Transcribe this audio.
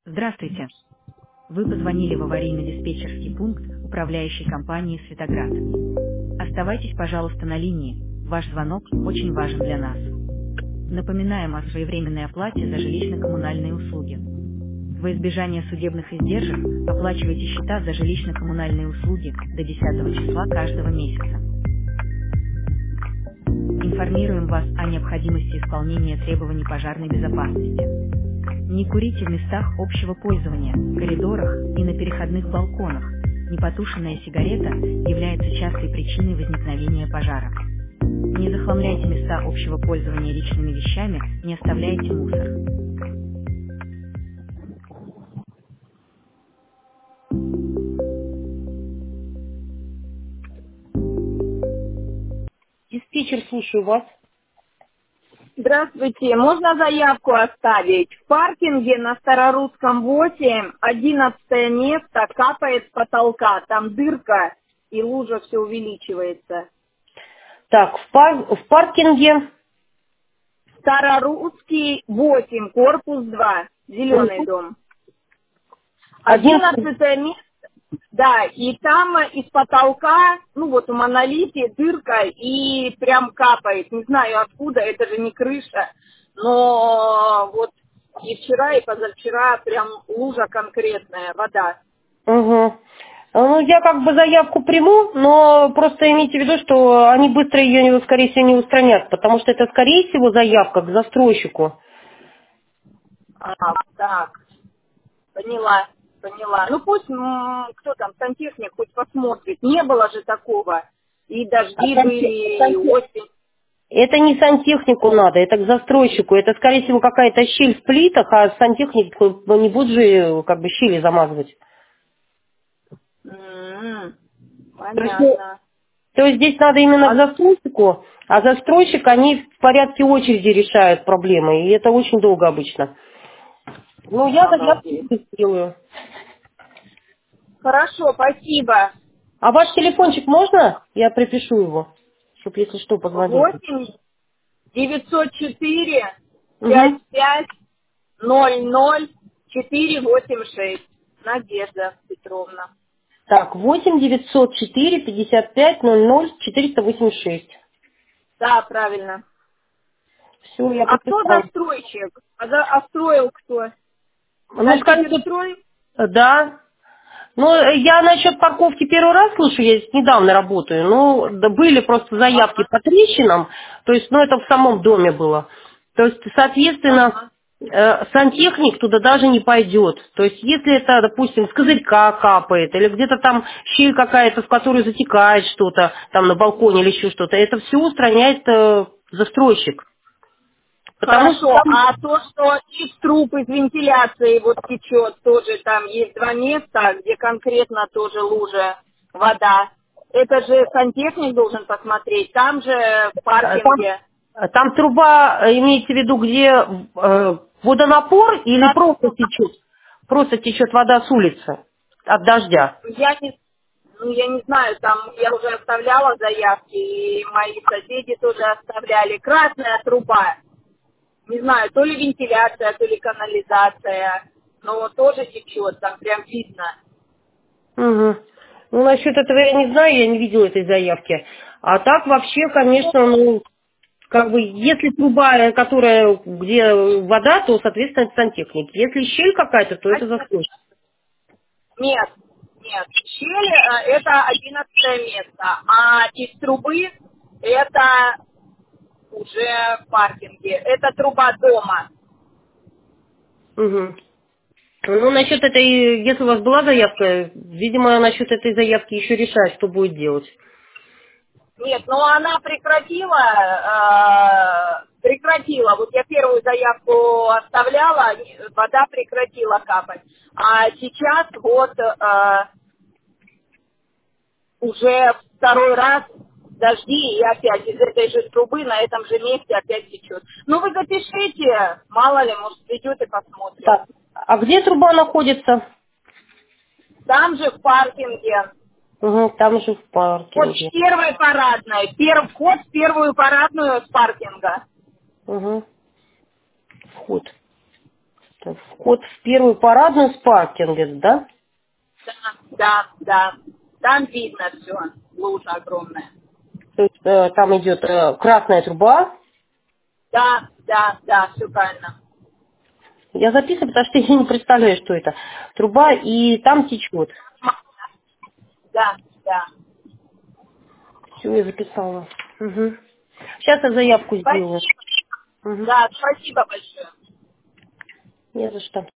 Здравствуйте. Вы позвонили в аварийно-диспетчерский пункт управляющей компании «Светоград». Оставайтесь, пожалуйста, на линии. Ваш звонок очень важен для нас. Напоминаем о своевременной оплате за жилищно-коммунальные услуги. Во избежание судебных издержек оплачивайте счета за жилищно-коммунальные услуги до 10 числа каждого месяца. Информируем вас о необходимости исполнения требований пожарной безопасности. Не курите в местах общего пользования, коридорах и на переходных балконах. Непотушенная сигарета является частой причиной возникновения пожара. Не захламляйте места общего пользования личными вещами, не оставляйте мусор. Диспетчер, слушаю вас. Здравствуйте. Можно заявку оставить? В паркинге на Старорусском 8, 11 место, капает с потолка. Там дырка, и лужа все увеличивается. Так, в паркинге Старорусский 8, корпус 2, зеленый дом. 11. 11 место, да, и там из потолка, ну вот у монолите дырка и прям капает. Не знаю откуда, это же не крыша, но вот и вчера, и позавчера прям лужа конкретная, вода. Угу. Ну, я как бы заявку приму, но просто имейте в виду, что они быстро ее, скорее всего, не устранят, потому что это, скорее всего, заявка к застройщику. Так, поняла. Ну пусть, кто там, сантехник хоть посмотрит. Не было же такого. И дожди были, и осень. Это не сантехнику надо, это к застройщику. Это, скорее всего, какая-то щель в плитах, а сантехник не будет же как бы щели замазывать. Понятно. То есть здесь надо именно к застройщику, а застройщик, они в порядке очереди решают проблемы, и это очень долго обычно. Ну, я заявку сделаю. Хорошо, спасибо. А ваш телефончик можно? Я припишу его, чтобы, если что, позвонить. 8 904 Угу. 55 00 486. Надежда Петровна. Так, 8 904 55 00 486. Да, правильно. Все, я А кто приписала. застройщик? А строил кто? Ну, скажите, Строй? да. Ну, я насчет парковки первый раз слышу, я здесь недавно работаю. Ну, да, были просто заявки Ага. по трещинам, то есть, ну, это в самом доме было. То есть, соответственно, сантехник туда даже не пойдет. То есть, если это, допустим, с козырька капает, или где-то там щель какая-то, в которую затекает что-то, там на балконе или еще что-то, это все устраняет застройщик. Потому что Хорошо, там... а то, что из труб, из вентиляции вот течет, тоже там есть два места, где конкретно тоже лужа, вода. Это же сантехник должен посмотреть, там же в паркинге. Там труба, имеете в виду, где водонапор или Да, просто течет? Просто течет вода с улицы от дождя. я не знаю, там я уже оставляла заявки, и мои соседи тоже оставляли. Красная труба, не знаю, то ли вентиляция, то ли канализация, но тоже течет, там прям видно. Угу. Ну, насчет этого я не знаю, я не видела этой заявки. А так вообще, конечно, ну, как бы, если труба, которая, где вода, то, соответственно, это сантехник. Если щель какая-то, то это застройщик. Нет, щель это 11 место, а из трубы это уже в паркинге, это труба дома. Угу. Ну, насчет этой, если у вас была заявка, видимо, насчет этой заявки еще решать, что будет делать. Нет, но она прекратила. Вот я первую заявку оставляла, вода прекратила капать. А сейчас вот уже второй раз дожди, и опять из этой же трубы на этом же месте опять течет. Ну вы запишите, мало ли, может придет и посмотрит. Так, а где труба находится? Там же в паркинге. Угу, там же в Вот паркинге. первая парадная, вход в первую парадную с паркинга. Угу, вход. Так, вход в первую парадную с паркинга, да? Да. Там видно все, лужа огромная. То есть там идет красная труба. Да, все правильно. Я записываю, потому что я не представляю, что это. Труба, и там течет. Да. Все, я записала. Угу. Сейчас я заявку сделаю. Спасибо. Угу. Да, спасибо большое. Не за что.